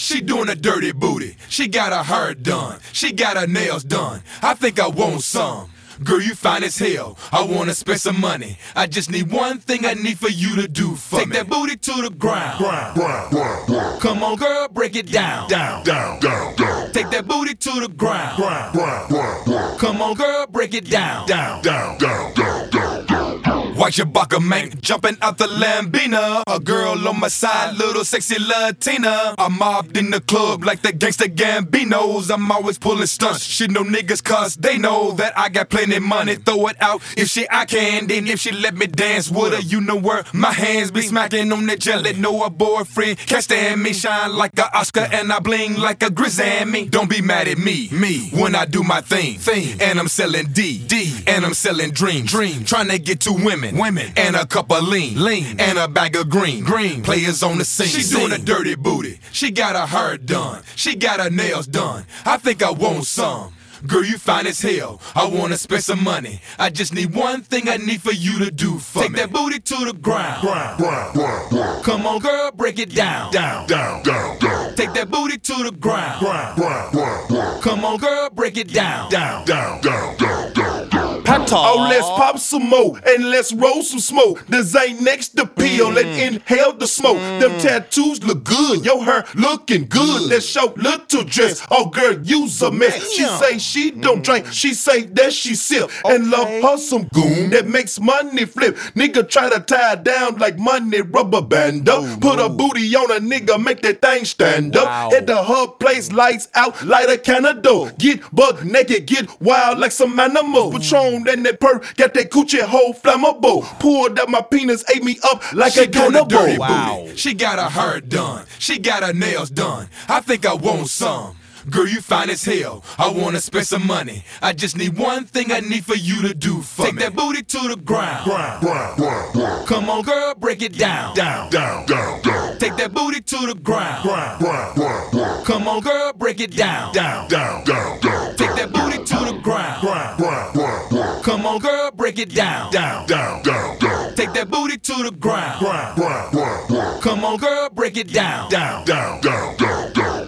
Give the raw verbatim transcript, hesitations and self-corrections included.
She doing a dirty booty. She got her hair done. She got her nails done. I think I want some. Girl, you fine as hell. I wanna spend some money. I just need one thing I need for you to do for Take me. Take that booty to the ground. Ground, ground, ground, ground. Come on, girl, break it down. Down, down, down, down. Take that booty to the ground. Ground, ground, ground, ground. Come on, girl, break it down. Down, down, down, down, down, down. Watch your baka man jumping out the Lambina. A girl on my side, little sexy Latina. I'm mobbed in the club like the gangsta Gambinos. I'm always pulling stunts. Shit no niggas cause they know that I got plenty money. Throw it out if she I can. Then if she let me dance with her, you know where my hands be smacking on that jelly. Know a boyfriend can't stand me. Shine like a Oscar and I bling like a Grizami. Don't be mad at me, me when I do my thing. Thing. And I'm selling D, D. And I'm selling dreams, dream. Trying to get two women. Women and a cup of lean, lean and a bag of green, green. Players on the scene. She doing a dirty booty. She got her hair done. She got her nails done. I think I want some. Girl, you fine as hell. I wanna spend some money. I just need one thing I need for you to do for Take me. Take that booty to the ground. Ground, ground, ground, ground. Come on, girl, break it down. Down, down, down, down. Take that booty to the ground. Ground, ground, ground, ground. Come on, girl, break it down. Down, down, down, down, down, down. Oh, let's pop some more and let's roll some smoke. This ain't next to peel mm. and inhale the smoke. Mm. Them tattoos look good, your hair looking good. That show little dress, oh girl, you's a mess. Damn. She say she don't drink, she say that she sip okay. and love her some goon that makes money flip. Nigga try to tie it down like money rubber band up. Ooh, Put ooh. a booty on a nigga, make that thing stand wow. up. At the hub place, lights out, light a Canada. Get buck naked, get wild like some animal. Patron and that perk, got that coochie hole flammable. Pulled out my penis, ate me up like she a cannibal. Wow. She got her hair done. She got her nails done. I think I want some. Girl, you fine as hell. I wanna spend some money. I just need one thing I need for you to do for Take me. Take that booty to the ground. Ground, ground, ground, ground. Come on, girl, break it down. Down, down, down, down. Take that booty to the ground. Ground, ground, ground, ground. Come on, girl, break it down. Down, down, down, down. Take that booty to the ground. Ground, ground, ground, ground. Come on, girl, break it down. Down, down, down, down. Take that booty to the ground. Ground, ground, ground, ground. Come on, girl, break it down. Down, down, down, down, down.